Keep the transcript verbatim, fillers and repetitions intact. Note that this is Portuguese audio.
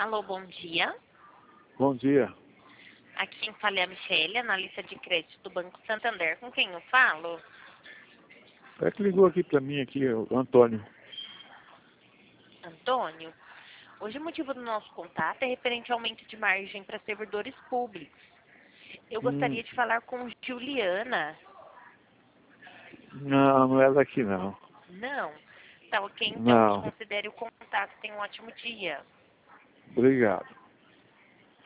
Alô, bom dia. Bom dia. Aqui quem fala é a Michele, analista de crédito do Banco Santander. Com quem eu falo? É que ligou aqui para mim, aqui, o Antônio. Antônio. Hoje o motivo do nosso contato é referente ao aumento de margem para servidores públicos. Eu Hum, gostaria de falar com Juliana. não, não é daqui não. Não? Tá ok, então. Não. Desconsidere o contato. Tenha um ótimo dia. Obrigado.